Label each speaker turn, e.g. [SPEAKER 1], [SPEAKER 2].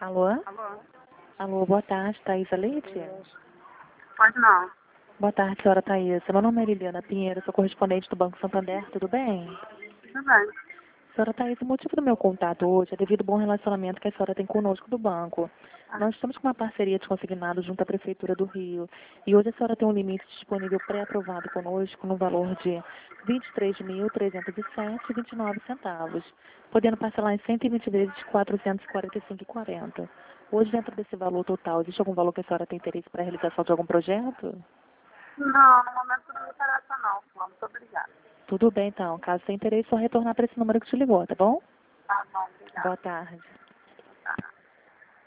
[SPEAKER 1] Alô?
[SPEAKER 2] Alô?
[SPEAKER 1] Alô, boa tarde, Thaisa Leite?
[SPEAKER 2] Pode não.
[SPEAKER 1] Boa tarde, senhora Thaisa. Meu nome é Liliana Pinheiro, sou correspondente do Banco Santander, tudo bem?
[SPEAKER 2] Tudo bem.
[SPEAKER 1] Senhora Thaisa, o motivo do meu contato hoje é devido ao bom relacionamento que a senhora tem conosco do banco. Nós estamos com uma parceria de consignado junto à Prefeitura do Rio. E hoje a senhora tem um limite disponível pré-aprovado conosco no valor de R$ 23.307,29, podendo parcelar em 120 vezes de R$ 445,40. Hoje, dentro desse valor total, existe algum valor que a senhora tem interesse para a realização de algum projeto?
[SPEAKER 2] Não, no momento não me interessa não. Muito obrigada.
[SPEAKER 1] Tudo bem, então. Caso tenha interesse, só retornar para esse número que te ligou, tá bom?
[SPEAKER 2] Tá bom, obrigada.
[SPEAKER 1] Boa tarde.